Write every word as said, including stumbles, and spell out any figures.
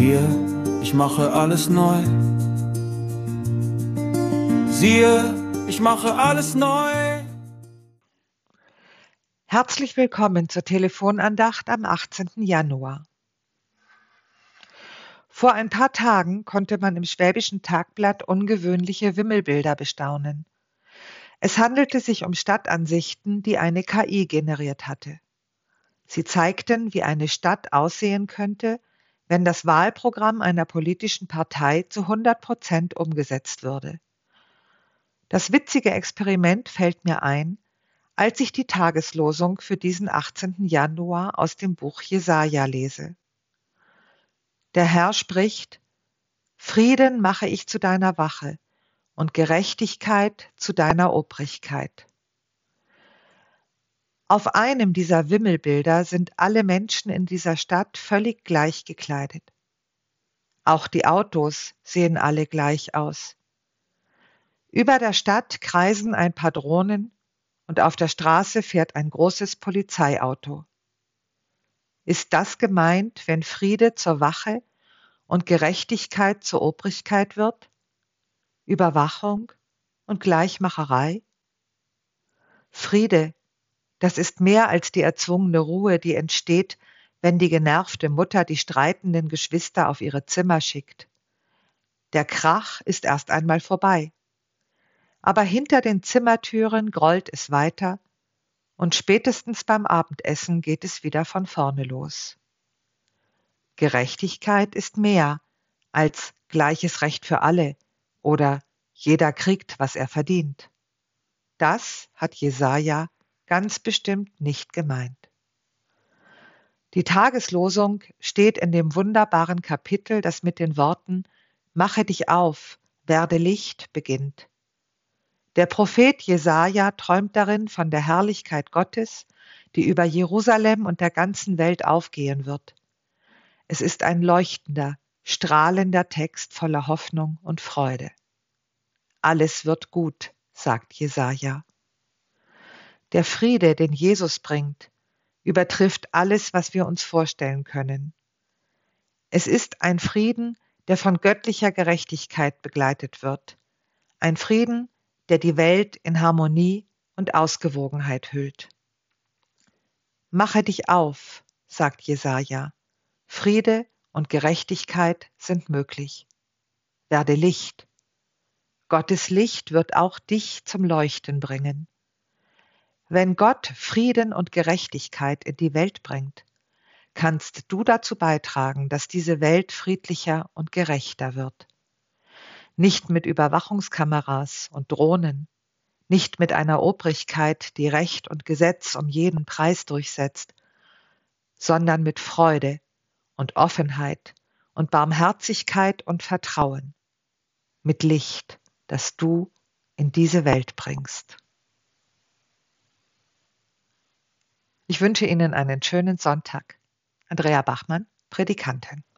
Siehe, ich mache alles neu. Siehe, ich mache alles neu. Herzlich willkommen zur Telefonandacht am achtzehnten Januar. Vor ein paar Tagen konnte man im Schwäbischen Tagblatt ungewöhnliche Wimmelbilder bestaunen. Es handelte sich um Stadtansichten, die eine K I generiert hatte. Sie zeigten, wie eine Stadt aussehen könnte, wenn das Wahlprogramm einer politischen Partei zu hundert Prozent umgesetzt würde. Das witzige Experiment fällt mir ein, als ich die Tageslosung für diesen achtzehnten Januar aus dem Buch Jesaja lese. Der Herr spricht: Frieden mache ich zu deiner Wache und Gerechtigkeit zu deiner Obrigkeit. Auf einem dieser Wimmelbilder sind alle Menschen in dieser Stadt völlig gleich gekleidet. Auch die Autos sehen alle gleich aus. Über der Stadt kreisen ein paar Drohnen und auf der Straße fährt ein großes Polizeiauto. Ist das gemeint, wenn Friede zur Wache und Gerechtigkeit zur Obrigkeit wird? Überwachung und Gleichmacherei? Friede, das ist mehr als die erzwungene Ruhe, die entsteht, wenn die genervte Mutter die streitenden Geschwister auf ihre Zimmer schickt. Der Krach ist erst einmal vorbei. Aber hinter den Zimmertüren grollt es weiter und spätestens beim Abendessen geht es wieder von vorne los. Gerechtigkeit ist mehr als gleiches Recht für alle oder jeder kriegt, was er verdient. Das hat Jesaja ganz bestimmt nicht gemeint. Die Tageslosung steht in dem wunderbaren Kapitel, das mit den Worten „Mache dich auf, werde Licht“ beginnt. Der Prophet Jesaja träumt darin von der Herrlichkeit Gottes, die über Jerusalem und der ganzen Welt aufgehen wird. Es ist ein leuchtender, strahlender Text voller Hoffnung und Freude. Alles wird gut, sagt Jesaja. Der Friede, den Jesus bringt, übertrifft alles, was wir uns vorstellen können. Es ist ein Frieden, der von göttlicher Gerechtigkeit begleitet wird. Ein Frieden, der die Welt in Harmonie und Ausgewogenheit hüllt. Mache dich auf, sagt Jesaja. Friede und Gerechtigkeit sind möglich. Werde Licht. Gottes Licht wird auch dich zum Leuchten bringen. Wenn Gott Frieden und Gerechtigkeit in die Welt bringt, kannst du dazu beitragen, dass diese Welt friedlicher und gerechter wird. Nicht mit Überwachungskameras und Drohnen, nicht mit einer Obrigkeit, die Recht und Gesetz um jeden Preis durchsetzt, sondern mit Freude und Offenheit und Barmherzigkeit und Vertrauen, mit Licht, das du in diese Welt bringst. Ich wünsche Ihnen einen schönen Sonntag. Andrea Bachmann, Predikantin.